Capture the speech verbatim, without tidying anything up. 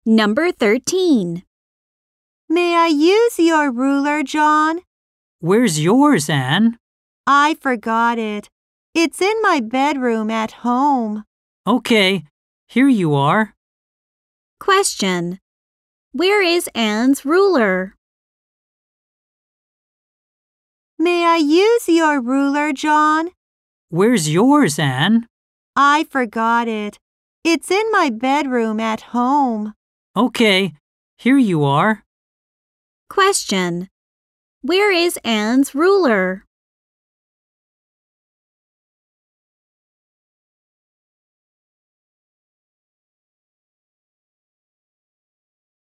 Number thirteen. May I use your ruler, John? Where's yours, Anne? I forgot it. It's in my bedroom at home. Okay, here you are. Question. Where is Anne's ruler? May I use your ruler, John? Where's yours, Anne? I forgot it. It's in my bedroom at home. Okay, here you are. Question. Where is Anne's ruler?